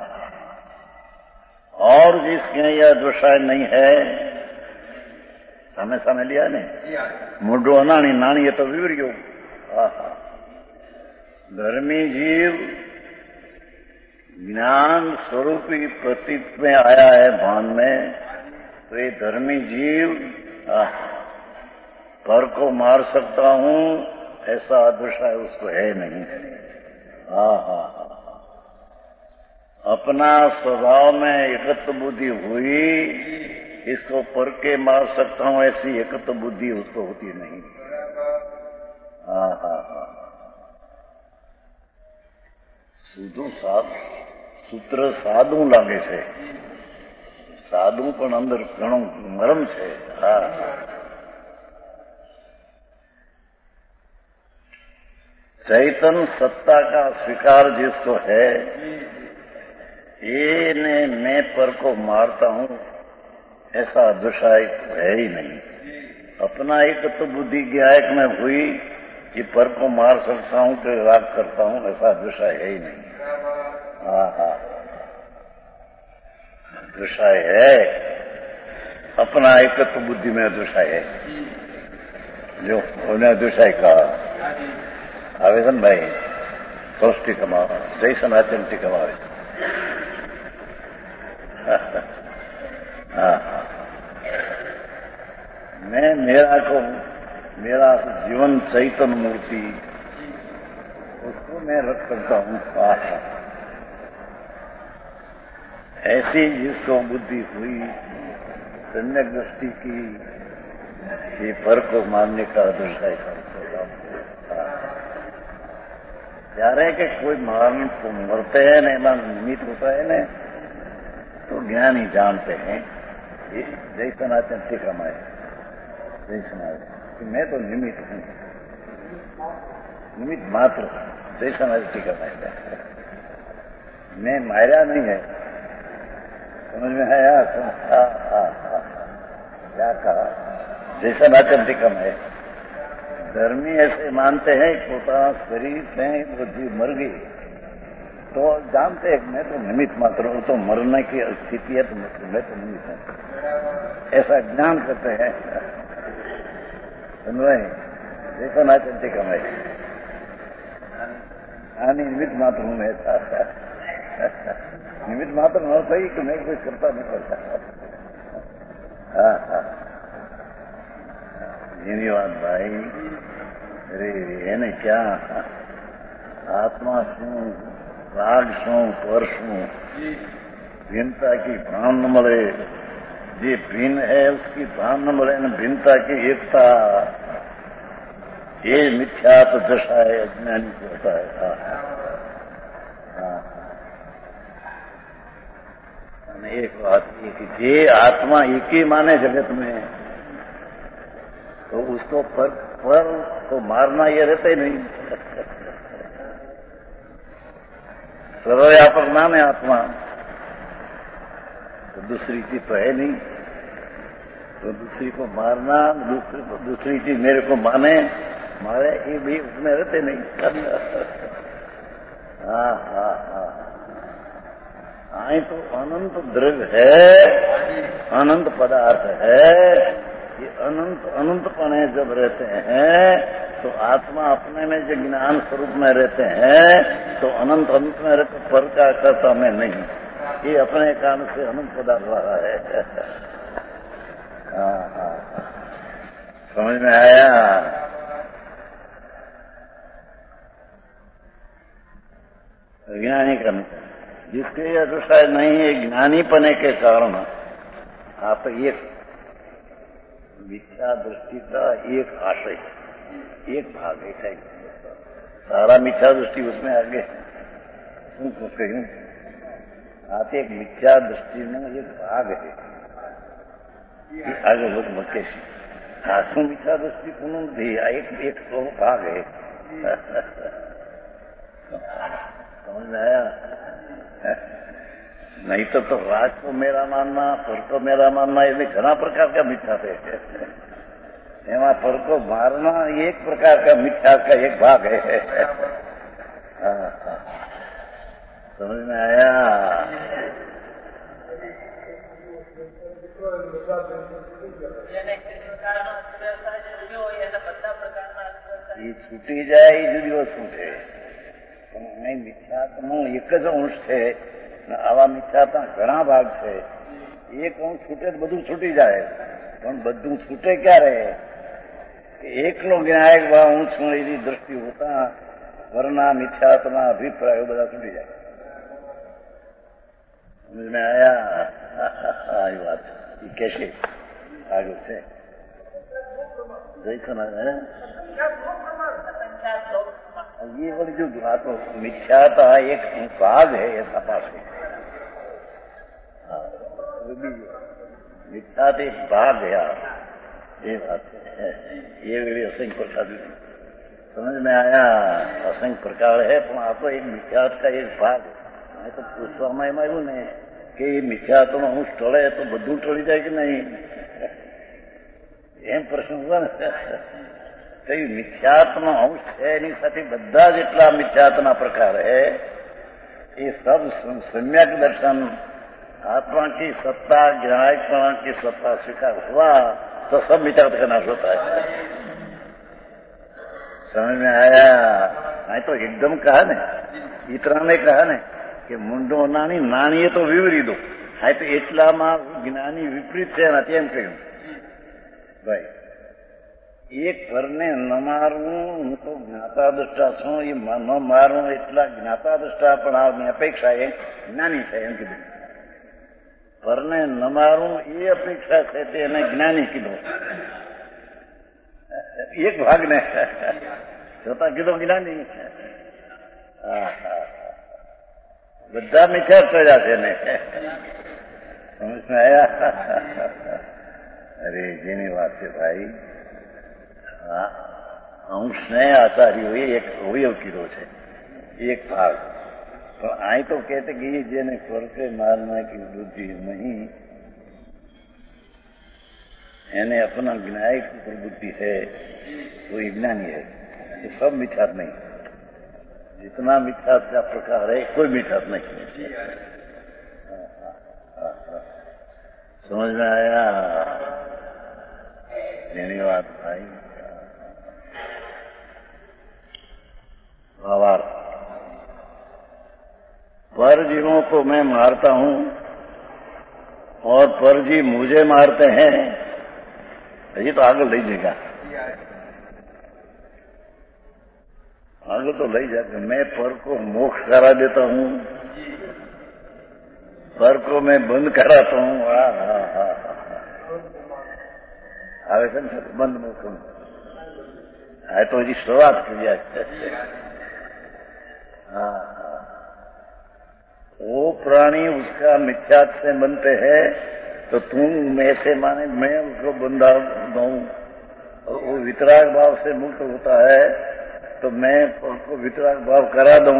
और जिसके यह दृष्टाय नहीं है, सामे सामे लिया ने मोढो अनाणी नाणी, ये तो विवरियो। हाँ हाँ, धर्मी जीव ज्ञान स्वरूपी प्रतीत में आया है भान में, तो ये धर्मी जीव पर को मार सकता हूं ऐसा अदृष्टाय उसको है नहीं। हाँ हाँ हाँ, अपना स्वभाव में एकत्व बुद्धि हुई, इसको पर के मार सकता हूं ऐसी एकत्व बुद्धि उसको होती नहीं। हाँ हाँ हाँ, सूदू साद सूत्र सादू लागे છે, सादू पण अंदर घणो मरम છે। हाँ, चैतन्य सत्ता का स्वीकार जिसको है, ये ने मैं पर को मारता हूं ऐसा अदृष्टाय है ही नहीं। अपना एक तो बुद्धि ज्ञायक में हुई कि पर को मार सकता हूं कि राग करता हूं ऐसा अदृष्टाय है ही नहीं। हाँ हाँ, अदृष्टाय है, अपना एकत्व बुद्धि में अदृष्टाय है, जो उन्हें अदृष्टाय कहा। आवेदन भाई सोच टीका जय सनातन टीका मारे। हाँ, मैं मेरा को मेरा जीवन चैतन्य मूर्ति उसको मैं रख सकता हूं। ऐसी जिसको बुद्धि हुई सम्यक दृष्टि की, ये पर को मानने का अदृष्टाय करता हूं। જ્યારે કે કોઈ मरण को मरते हैं न, एमा निमित्त होता है न, तो ज्ञानी जानते हैं। ये जय सनातन टीका में जय सनातन, मैं तो निमित्त हूं, निमित्त मात्र। जय सनातन टीका में मैं मारा नहीं है, समझ में है यार? हाँ हाँ हाँ, क्या कहा? जय सनातन टीका में धर्मी ऐसे मानते हैं कि पोता शरीर से वो जीव मर गई, तो जानते हैं मैं तो निमित्त मात्र हूं, तो मरने की स्थिति है तो मैं तो निमित्त हूं, ऐसा ज्ञान करते हैं। जैसा ना चलते कमाए आनी निमित्त मात्र हूं मैं, ऐसा निमित्त मात्र न सही कि मैं कुछ करता नहीं करता। हाँ हाँ, मेरी बात भाई, अरे એને क्या आत्मा शू, राग शू, पर शू, भिन्नता की भान न મળે, जे भिन्न है उसकी भान न મળે, भिन्नता की एकता, ये मिथ्या तो दशा है, अज्ञानी को होता है। हाँ हाँ, एक बात ये कि जे आत्मा एक ही माने जगत में, तो उसको पर पर तो मारना ये रहता ही नहीं। सर्वव्यापक नाम है आत्मा, तो दूसरी चीज तो है नहीं, तो दूसरी को मारना, दूसरी को दूसरी चीज मेरे को माने मारे, ये भी उसमें रहते नहीं। हाँ हाँ हाँ, आई तो अनंत द्रव्य है, अनंत पदार्थ है, ये अनंत अनंतपणे जब रहते हैं तो आत्मा अपने में जो ज्ञान स्वरूप में रहते हैं, तो अनंत अनंत में रहते पर का करता मैं नहीं, ये अपने कान से अनंत पदार्थ रहा है। हाँ हाँ, समझ में आया? ज्ञानी का जिसके ये दशा नहीं है, ज्ञानी पने के कारण आप एक मिथ्या दृष्टि का एक आशय, एक भाग है, सारा मिथ्या दृष्टि उसमें आगे तुमको कहूं आप एक मिथ्या दृष्टि में एक भाग है, आगे लोग मकेशी आंखों मिथ्या दृष्टि पुनः थी, एक एक तो भाग है। समझ में आया? नहीं तो तो राज को मेरा मानना, पर को मेरा मानना, ये घना प्रकार का मिथ्या है। एवं पर को मारना एक प्रकार का मिथ्या का एक भाग है। समझ में आया? ये छूटी જાય એ જુદી વસ્તુ છે, પણ મિથ્યાત્મનો એક જ અંશ છે, આવા મિથ્યાત્મા ઘણા ભાગ છે. એક અંશ છૂટે તો બધું છૂટી જાય, પણ બધું છૂટે ક્યારે? એકલો જ્ઞાયક ભાવ હું છું એની દ્રષ્ટિ હોતા વરના મિથ્યાત્મા અભિપ્રાયો બધા છૂટી જાય. સમજ में आया? आई बात ये कैसे आगे से जैसा है ये वाली जो बात मिथ्याता एक भाग है ऐसा पास है, मिथ्यात एक भाग है, ये बात है. ये भी असंख्य प्रकार समझ में आया? असंख्य प्रकार है, पर आप तो एक मिथ्यात का एक भाग है. मैं तो पूछવામાં આવ્યું ને કે એ મિથ્યાત્વનો અંશ ટળે તો બધું ટળી જાય કે નહીં, એમ પ્રશ્ન હતો ને. તો એ મિથ્યાત્વનો અંશ છે એની સાથે બધા જેટલા મિથ્યાત્વના પ્રકાર है ये सब सम्यक दर्शन आत्मा की सत्ता, ज्ञायकपणा की सत्ता स्वीकार हुआ तो सब मिथ्यात्व का नाश होता है. समझ में आया? मैं तो एकदम कहा ने, इतना ने कहा ने કે મુંડો નાની નાની તો વિવરી દો. હા તો એટલામાં જ્ઞાની વિપરીત છે ને તેમ કહ્યું ભાઈ. એક ઘરને ન મારવું, હું તો જ્ઞાતા દ્રષ્ટા છું, એ ન મારવું એટલા જ્ઞાતા દ્રષ્ટા પણ આવની અપેક્ષા એ જ્ઞાની છે એમ કીધું. ઘરને ન મારવું એ અપેક્ષા છે તે એને જ્ઞાની કીધું. એક ભાગને જોતા કીધું જ્ઞાની. હા હા, બધા મિથ્યા કર્યા છે ને. સમજ में आया? અરે જેની વાત છે ભાઈ, અંશને આચાર્યોએ એક અવયવ કીધો છે, એક ભાગ. પણ અહીં તો કહેते कि જેને ફરકે મારना की बुद्धि नहीं, એને अपना ज्ञायक पर बुद्धि है वो ज्ञानी है. ये सब मिथ्यात नहीं, जितना मिथ्यात का प्रकार है कोई मिथ्यात नहीं. समझ में आया? धन्यवाद भाई. भावार्थ, पर जीवों को मैं मारता हूं और पर जीव मुझे मारते हैं, ये तो आगे ले जाएगा, आगे तो ले जाएगा. मैं पर को मोक्ष करा देता हूं, पर को मैं बंद कराता हूं. हाँ हाँ हाँ આવે છે ને બંધ મોકલું. હા તો હજી શરૂઆત કરી. हाँ वो प्राणी उसका मिथ्यात से बनते हैं तो तुम मैं से माने मैं उसको बंधा दूं, और वो वितराग भाव से मुक्त होता है तो मैं उसको वितराग भाव करा दूं.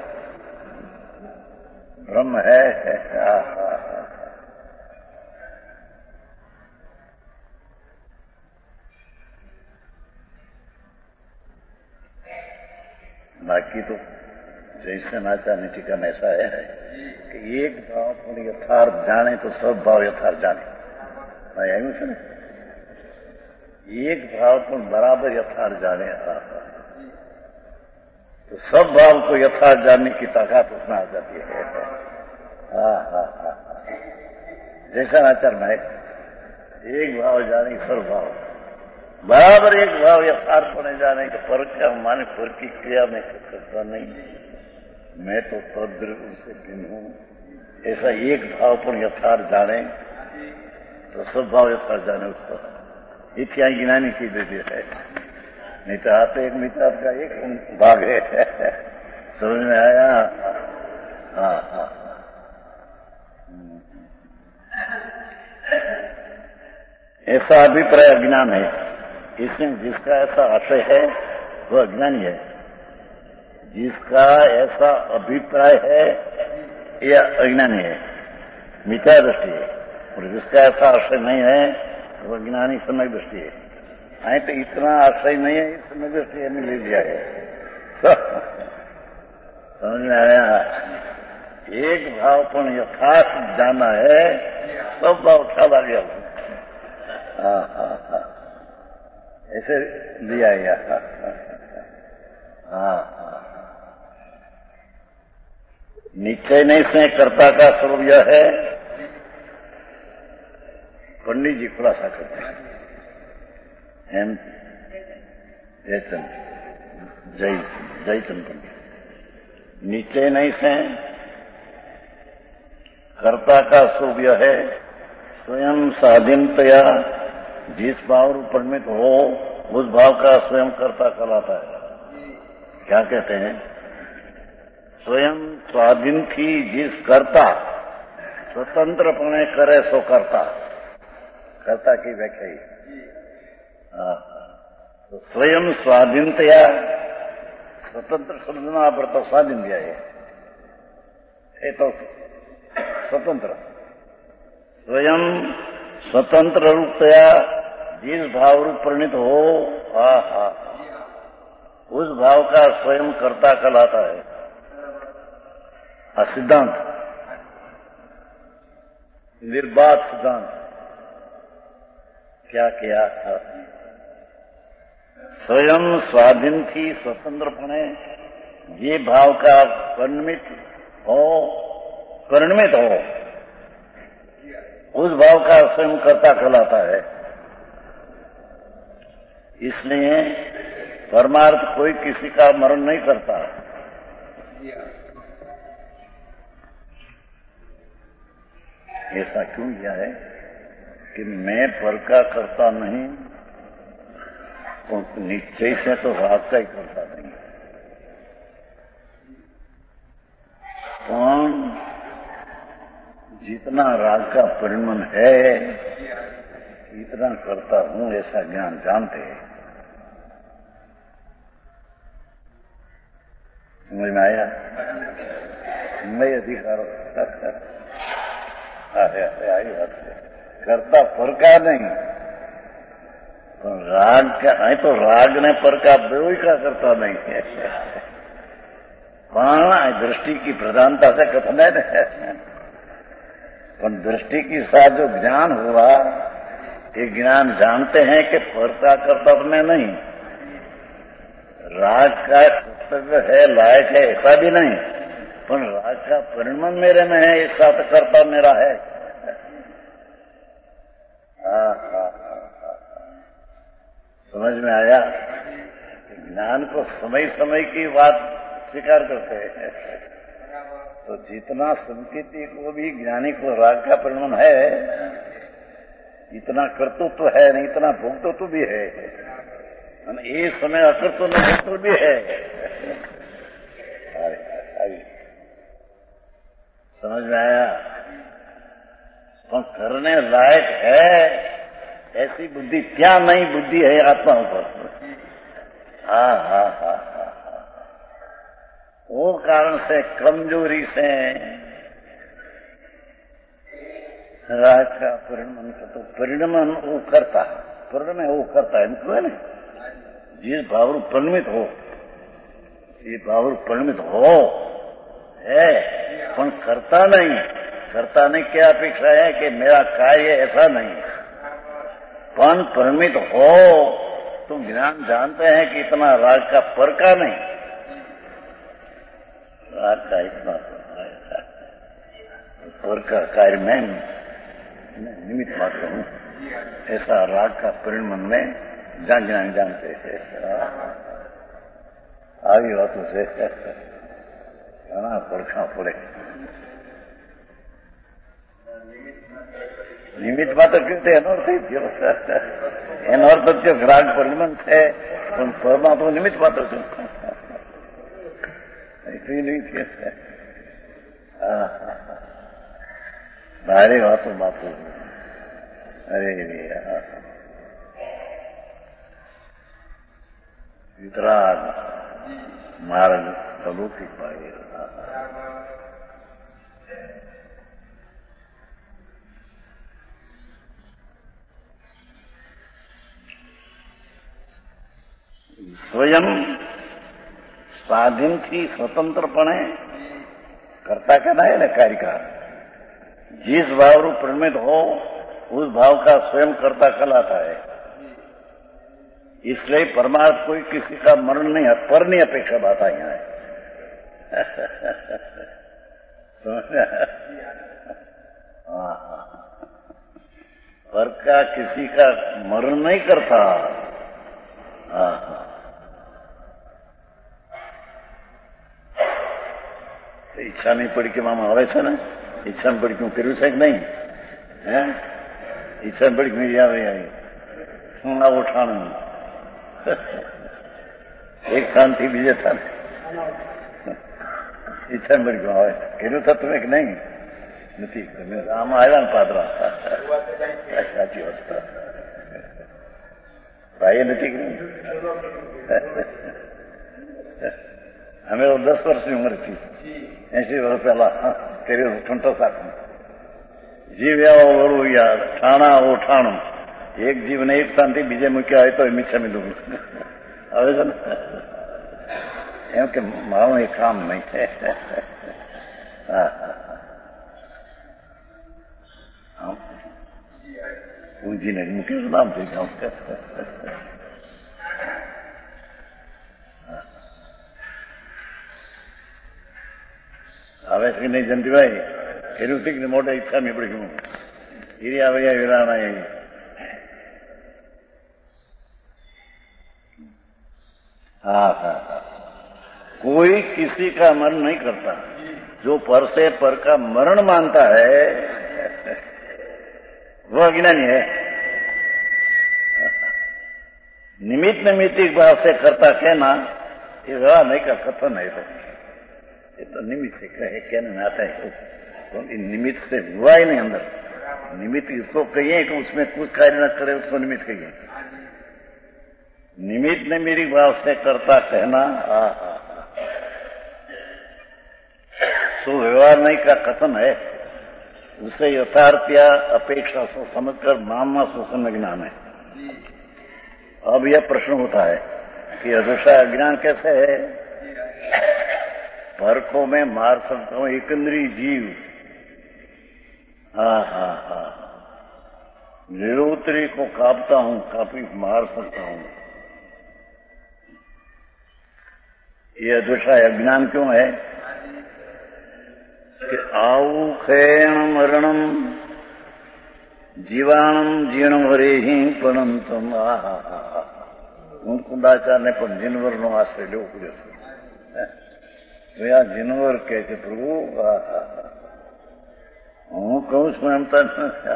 ब्रह्म है. बाकी तो जैसे नाचाने टीका में ऐसा है कि एक भाव पर यथार्थ जाने तो सब भाव यथार्थ जाने. आयु છે ને, एक भाव पर बराबर यथार्थ जाने तो सब भाव को यथार्थ जानने की ताकत उसमें आ जाती है. हाँ हाँ हाँ जैसा आचार भाई एक भाव जाने सर्व भाव बराबर एक भाव यथार्थ होने जाने के पर क्या माने पर की क्रिया में कर सकता नहीं, मैं तो तद्द्रव्य से भिन्न हूं। ऐसा एक भाव पर यथार्थ जाने तो सब भाव यथार्थ जाने उसको इतना ज्ञानी की देती है। नहीं तो आते एक मित्र का एक भाग है समझ में आया। हाँ हाँ ऐसा अभिप्राय अज्ञान है, इसमें जिसका ऐसा आशय है वह अज्ञानी है, जिसका ऐसा अभिप्राय है यह अज्ञानी है, मिथ्या दृष्टि है। और जिसका ऐसा आशय नहीं है वह ज्ञानी सम्यक दृष्टि है। आई तो इतना आशय नहीं है, सम्यक दृष्टि ने ले लिया है। समझ में आया। एक भाव पर यथार्थ जाना है, सब भाव ख्याल आ गया। हाँ हाँ हाँ ऐसे लिया गया। हाँ हाँ निश्चय नहीं से कर्ता का स्वरूप यह है, पंडित जी खुलासा करते हैं। एम जयचंद जय जयचंद पंडित निश्चय नहीं से कर्ता का स्वरूप यह है, स्वयं स्वाधीनतया जिस भाव रूप परिणमित हो उस भाव का स्वयं कर्ता कहलाता है। क्या कहते हैं? स्वयं स्वाधीन थी जिस कर्ता स्वतंत्रपणे करे सो कर्ता, कर्ता की व्याख्या ही। तो स्वयं स्वाधीनतया स्वतंत्र समझना पड़ता, स्वाधीन दिया है ये तो स्वतंत्र, स्वयं स्वतंत्र रूपतया जिस भाव रूप परिणित हो हा हा उस भाव का स्वयं कर्ता कहलाता है। आ सिद्धांत निर्बाध सिद्धांत क्या किया था? स्वयं स्वाधीन थी स्वतंत्रपणे जे भाव का परिणमित हो परिणमित हो उस भाव का स्वयं कर्ता कहलाता है। इसलिए परमार्थ कोई किसी का मरण नहीं करता। ऐसा क्यों किया है कि मैं पर का करता नहीं, तो निश्चय से तो राग का ही करता नहीं। कौन जितना राग का परिणमन है इतना करता हूं, ऐसा ज्ञान जानते हैं। समझ में आया? नहीं अधिकार आई बात है, करता पर का नहीं, तो राग का नहीं, तो राग ने पर का बेवई का करता नहीं है। पण दृष्टि की प्रधानता से कथन है, पर दृष्टि के साथ जो ज्ञान हुआ ये ज्ञान जानते हैं कि परता कर्तव्य में नहीं, राग का कर्तव्य है लायक है ऐसा भी नहीं, पर राग का परिणमन मेरे में है ऐसा तो कर्तव्य मेरा है। हाँ हाँ हाँ समझ में आया? ज्ञान को समय समय की बात स्वीकार करते हैं। तो जितना संकेती को भी ज्ञानी को राग का परिणाम है, इतना कर्तृत्व तो है नहीं, इतना भोक्तृत्व तो भी है, ये समय अकर्तृत्व तो भोक्तृत्व भी है। समझ में आया? तो करने लायक है ऐसी बुद्धि क्या नहीं, बुद्धि है आत्मा पर। हाँ हाँ हाँ वो कारण से कमजोरी से राग का परिणमन का तो परिणमन वो करता परिणम वो करता है इनको है ना, जिस भाव परिणमित हो ये भाव परिणमित हो है, पर करता नहीं। करता नहीं क्या अपेक्षा है कि मेरा कार्य ऐसा नहीं, पर परिणमित हो तुम ज्ञान जानते हैं कि इतना राग का पर का नहीं, राग का इतना पर का कार्य में निमित्त मात्र हूँ, ऐसा राग का परिणमन में जान जान जानते हैं। આવી વાતો છે ઘણા પડખા પડે. નિમિત્ત માત્ર કીધું એનો અર્થ થઈ ગયો. એનો અર્થ થયો રાગ પરિણમન છે, પણ પરમાં તો નિમિત્ત માત્ર છું. એટલી નહીં છે. ભારે વાતો બાપુ. અરે વિતરાગ માર્ગ અલૌકિક પાડે. સ્વયં સ્વાધીનથી સ્વતંत्रपणे करता कहना है ना कार्य का. जिस भाव रूप परिणमित हो उस भाव का स्वयं कर्ता कहलाता है. इसलिए परमार्थ कोई किसी का मरण नहीं है, पर नहीं अपेक्षा बात आई है. पर का किसी का मरण नहीं करता. ઈચ્છા નહીં પડી કે મામા આવે છે ને, ઈચ્છા પડી કે હું કર્યું છે કે નહીં, હે ઈચ્છા પડી કે મેરી આવે આવી શું આવો ઠાણું એક સ્થાનથી બીજે સ્થાન ઈચ્છા પડી કે આવે કર્યું થતું કે નહીં, નથી આમાં આવ્યા ને પાદરા. સાચી વાત ભાઈએ નથી કર્યું. અમે દસ વર્ષની ઉંમર થી એસી વર્ષ પહેલા કર્યું ઠંટો સાખું. જીવ્યા વળું યાર ઠાણા ઓઠાણું. એક જીવને એક સ્થાનથી બીજે મૂક્યા હોય તો મીઠા મીઠું આવે છે ને, એમ કે મારું એ કામ નહીં. ઊંઘીને મૂકીશ નામ થઈ જાઉં. આવે છે કે નહીં જયંતિભાઈ? કર્યું હતી કે મોટા ઈચ્છા મેં પડી ગયું હીરી આવે વિરાણા એ. हाँ हाँ कोई किसी का मरण नहीं करता. जो पर से पर का मरण मानता है वह अज्ञानी है. निमित्त निमित्तिक भाव से करता कहना ये व्यवहार नहीं का कथन है. तो ये तो निमित्त से कहे कहने में आता है, क्योंकि निमित्त से हुआ ही नहीं अंदर. निमित्त इसको कहिए कि उसमें कुछ कार्य न करे उसको निमित्त कहिए. निमित्त ने मेरी भाव से करता कहना सो व्यवहार नहीं का कथन है. उसे यथार्थ या अपेक्षा से समझकर मानना शोषण ज्ञान है. अब यह प्रश्न होता है कि अदृश्य अज्ञान कैसे है? पर को मैं मार सकता हूं, एक इंद्रिय जीव. हाँ हाँ हाँ निरोत्री को कापता हूं, काफी मार सकता हूं. ये अदृश्य अज्ञान क्यों है कि आऊ खेण मरणम जीवाणम जीर्ण वरे ही परंतम. હું કુંડાચારને પણ જીનવરનો આશ્રય લેવો પડ્યો છે. તો આ જીનવર કહે છે પ્રભુ હું કહું છું એમ તો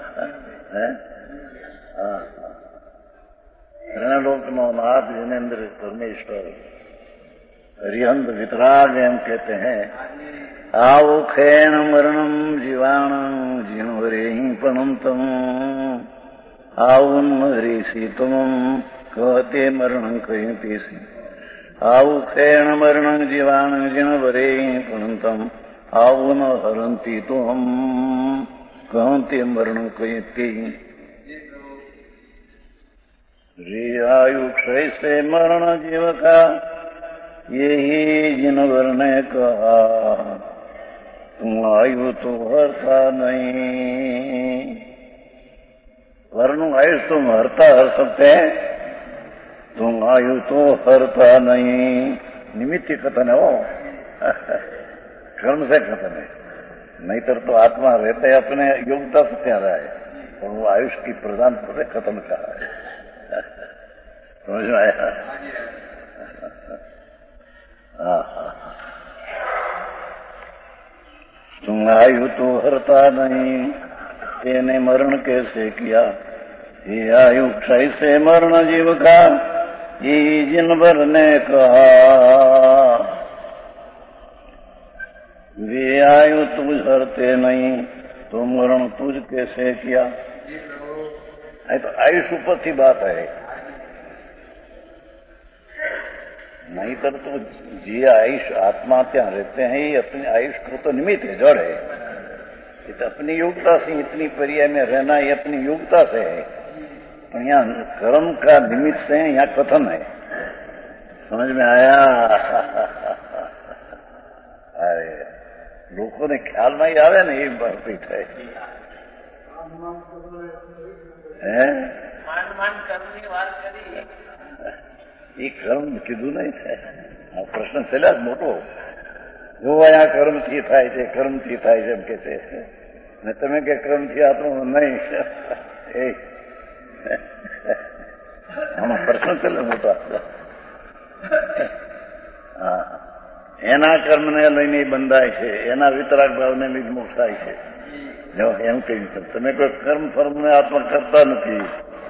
रणलोकनो नाथ जिनेन्द्र परमेश्वर हरिहंत वितराग एम कहते हैं. आओ खेण मरणम जीवाण जीवरे ही पणंतम आउन हरीसी तुम कहते मरण कहते सी. आउ खेण मरण जीवाण जीवरे ही पणंतम आउन हरंती तुम कहते मरण कहते. रे आयु क्षय से मरण जीव का यही जिनवर ने कहा तुम आयु तो हरता नहीं. वरनु आयु तुम हरता हर सकते हैं, तुम आयु तो हरता नहीं. निमित्त कथन है वो, कर्म से कथन है. नहींतर तो आत्मा रहते अपने योग्यता से क्या रहा है, और वो आयुष की प्रधानता से खत्म करा है। समझ में आया? हाँ हाँ, तुम आयु तो हरता नहीं, तेने मरण कैसे किया? ये आयु क्षय से मरण जीव का, ये जिन भर ने कहा। वे आयु तुझ हरते नहीं, तो मरण तुझ कैसे किया? है तो आयुष ऊपर की बात है, नहीं तो, तो जी आयुष आत्मा क्या रहते हैं, ये अपने आयुष को तो निमित्त है, जड़ है। ये तो अपनी योग्यता से इतनी पर्याय में रहना, ये अपनी योग्यता से है। पर यहाँ कर्म का निमित्त से यहाँ कथन है। समझ में आया? अरे लोगों ने ख्याल में ही आवे ना, ये पीठ है, એ કર્મ કીધું નહીં થાય. આ પ્રશ્ન છેલ્લા જ મોટો, જો આ કર્મથી થાય છે, કર્મથી થાય છે એમ કે છે, ને તમે કે કર્મથી આપણું નહીં, એ આમાં પ્રશ્ન છેલ્લે મોટો. હા, એના કર્મને લઈને બંધાય છે, એના વિતરાગ ભાવને લીધે મોક્ષ થાય છે. જો એમ કહ્યું, તમે કોઈ કર્મ ફર્મને આત્મા કરતા નથી.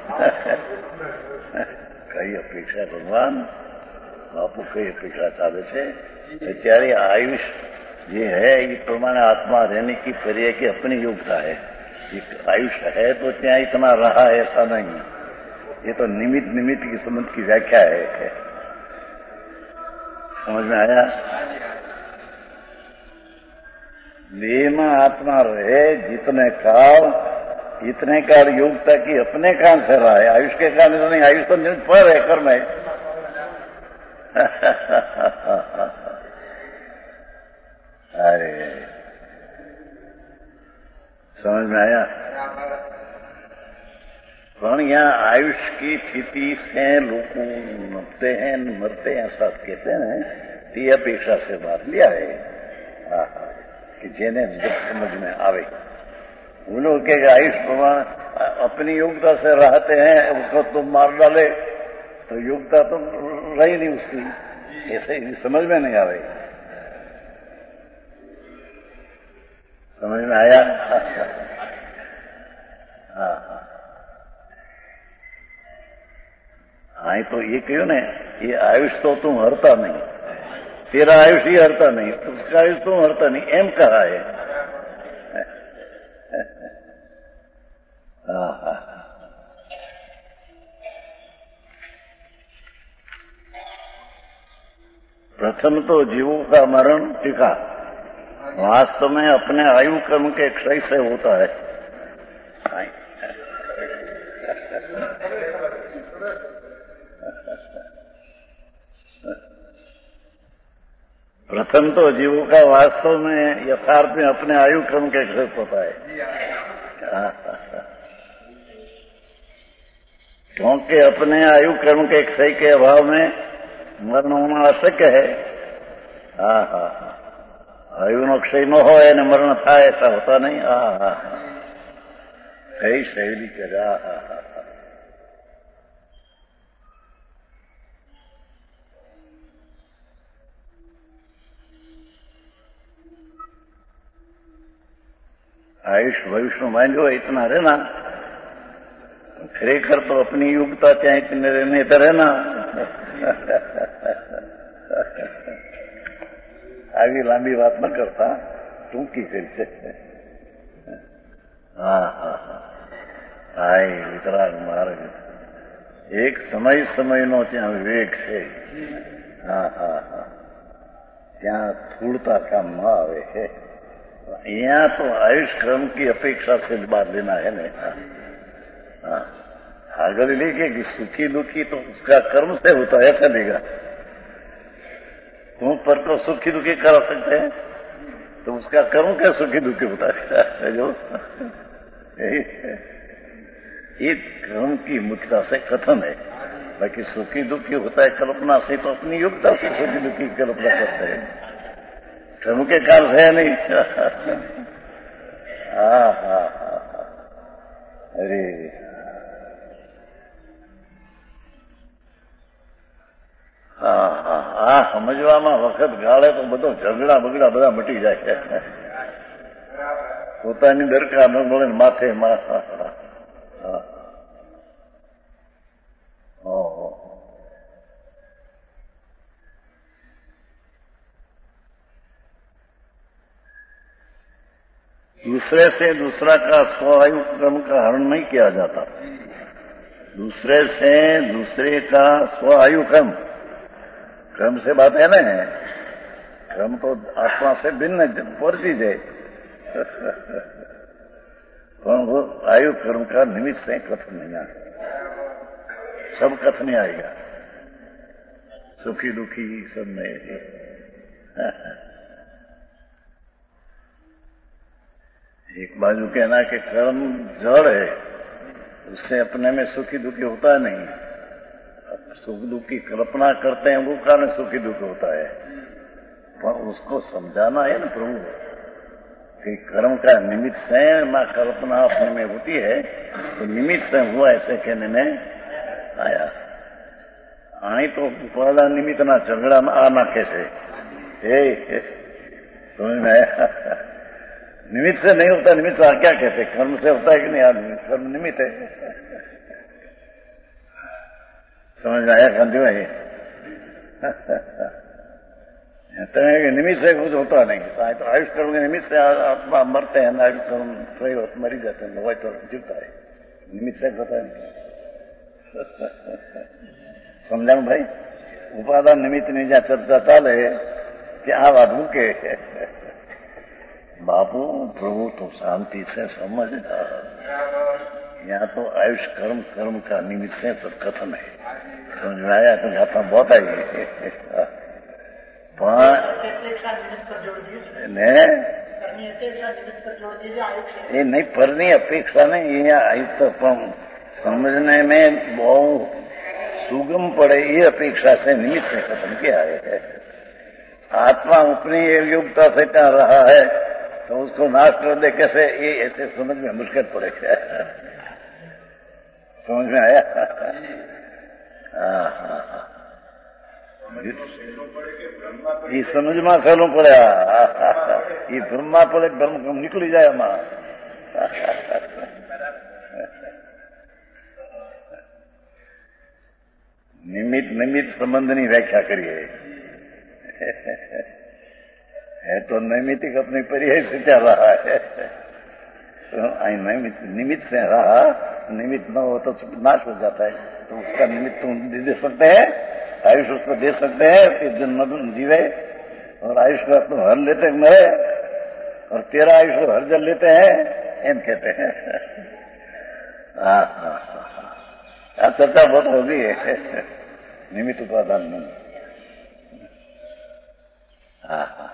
કઈ અપેક્ષા ભગવાન બાપુ કઈ अपेक्षा चाले છે? ત્યારે आयुष ये है, ये प्रमाण आत्मा रहने की पर्याय की अपनी योग्यता है. ये आयुष है तो ત્યાં इतना रहा ऐसा नहीं, ये तो निमित्त निमित्त की संबंध की व्याख्या है. समझ में आया? देह में आत्मा रहे जितने काल, इतने काल योग्यता की अपने काल से रहा है, आयुष के काल से नहीं. आयुष तो निमित्त पर है, कर्म है. अरे समझ में आया? पण यहाँ आयुष की स्थिति से लोग मरते हैं मरते हैं ऐसा कहते हैं, ये अपेक्षा से बात लिया है कि जेने जब समझ में आवे. वो लोग के आयुष प्रमाण अपनी योग्यता से रहते हैं, उसको तो मार डाले तो योग्यता तो रही नहीं उसकी, ऐसे समझ में नहीं आवे. समझ में आया? हाँ हाँ, तो ये क्यों ने, ये आयुष तो तुम हरता नहीं, तेरा आयुष ही हरता नहीं, उसका आयुष तुम हरता नहीं, एम कहा है. हाँ हाँ, प्रथम तो जीवों का मरण टीका वास्तव में अपने आयु कर्म के क्षय से होता है. प्रथम तो जीवों का वास्तव में यथार्थ में अपने आयु कर्म के क्षय होता है, क्योंकि अपने आयु कर्म के क्षय के अभाव में मरण होना अशक्य है. हाँ हाँ, आयु नो क्षय न हो ने मरण था ऐसा होता नहीं. हाँ हाँ, कई शैली करा. हाँ हाँ, आयुष भविष्य मान लो इतना रहना, खरेखर तो अपनी योग्यता चाहे इतने रहने तो रहना. आगे लांबी बात न करता, टूंकी करी से. हाँ हाँ हाँ, आए वितराग मार्ग एक समय समय नो ત્યાં વિવેક છે. હા હા હા, ત્યાં સ્થૂળતા કામ ન આવે છે. यहाँ तो आयुष क्रम की अपेक्षा से बात लेना है ना. हाँ, अगर लेके कि सुखी दुखी तो उसका कर्म से होता है, ऐसा लेगा. तुम पर को सुखी दुखी कर सकते हैं तो उसका कर्म क्या सुखी दुखी होता है? जो ये कर्म की मुख्यता से कथन है. बाकी सुखी दुखी होता है कल्पना से, तो अपनी योग्यता से सुखी दुखी कल्पना करते हैं, कर्म के कार्य है नहीं. હા હા હા અરે હા હા આ સમજવામાં વખત ગાળે તો બધો ઝઘડા બગડા બધા મટી જાય. પોતાની દરકાર ન મળે માથે दूसरे से दूसरा का स्वायु क्रम का हरण नहीं किया जाता. दूसरे से दूसरे का स्वायु क्रम क्रम से बात है ना. क्रम तो आत्मा से भिन्न पर चीज है. पर वो आयु कर्म का निमित्त से कथन नहीं आए. सब कथन आएगा. सुखी दुखी सब में एक बाजू कहना कि कर्म जड़ है, उससे अपने में सुखी दुखी होता नहीं. सुख दुख की कल्पना करते हैं वो कारण सुखी दुख होता है. पर उसको समझाना है ना प्रभु कि कर्म का निमित्त से ना कल्पना अपने में होती है, तो निमित्त से हुआ ऐसे कहने में आया. आई तो पहला निमित्त ना झगड़ा में आ ना कैसे समझ में आया. निमित्त से नहीं होता. निमित्त से क्या कहते, कर्म से होता है कि नहीं आदमी. कर्म निमित्त है. समझ में आया गांधी भाई. कि निमित्त से कुछ होता नहीं. तो आयुष कर्म के निमित्त से आत्मा मरते हैं. आयुष कर्म प्रयोग मरी जाते हैं. वही तो जीवता है. निमित्त से होता नहीं. समझा भाई. उपादान निमित्त नहीं जहाँ चर्चा चाले कि आ बात मूके बापू प्रभु तो शांति से समझ. यहाँ तो आयुष कर्म कर्म का निमित्त से सब कथन है. समझ में आया. तो गाथा बहुत आई ने ये नहीं परनी अपेक्षा नहीं. ये आयुष तो समझने में बहुत सुगम पड़े ये अपेक्षा से निमित्त से खत्म किया है. आत्मा अपनी योग्यता से कर रहा है तो उसको नाश कर दे कैसे, ये ऐसे समझ में मुश्किल पड़ेगा. समझ में आया. हाँ हाँ ये समझ में सહેલો પડે. ये ब्रह्मा પડે ब्रह्म कम निकली जाए आमा. निमित्त निमित्त संबंधनी व्याख्या करिए है तो नैमित्तिक अपनी पर्याय से क्या रहा है. तो नैमित्त निमित्त से रहा. निमित्त न हो तो नाश हो जाता है. तो उसका निमित्त तुम दे सकते हैं. आयुष उसको दे सकते हैं कि जन्म जीवे. और आयुष को तुम हर लेते मरे और तेरा आयुष को हर जल लेते हैं एम कहते हैं. हाँ हाँ हाँ चर्चा बहुत हो गई है निमित्त उपादान में. हाँ हाँ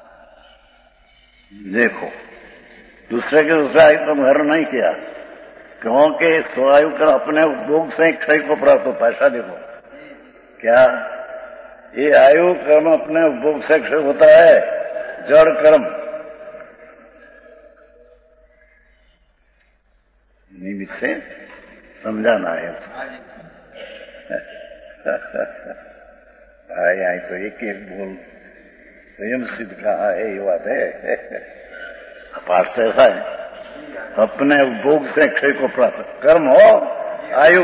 देखो दूसरे के दूसरा आयु तुम हर नहीं किया क्योंकि स्वायु कर अपने उपभोग से क्षय को प्राप्त हो. पैसा देखो क्या ये आयु कर्म अपने उपभोग से क्षय होता है. जड़ कर्म निमित्त से समझाना है. आई आई तो एक एक बोल स्वयं सिद्ध कहा है ये बात है. पाठ तो ऐसा है अपने उपभोग से क्षय को प्राप्त कर्म हो आयु.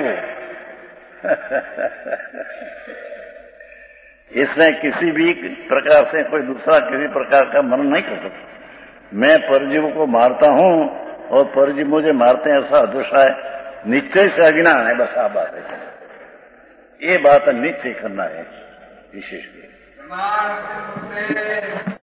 इसमें किसी भी प्रकार से कोई दूसरा किसी प्रकार का मन नहीं कर सकता. मैं परजीव को मारता हूं और परजीव मुझे मारते हैं ऐसा दूसरा है. निश्चय से अज्ञान है. बस आ बात है. ये बात निश्चय करना है विशेष.